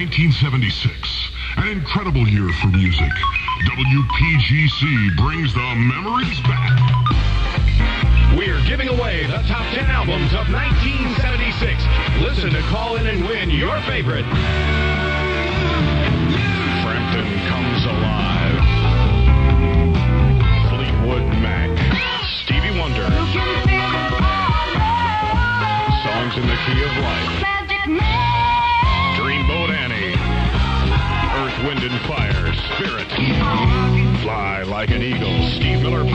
1976, an incredible year for music. WPGC brings the memories back. We're giving away the top 10 albums of 1976. Listen to Call In and win your favorite. Frampton Comes Alive. Fleetwood Mac. Stevie Wonder. Songs in the Key of Life. Dreamboat Annie. Earth, Wind and Fire. Spirit. Fly Like an Eagle. Steve Miller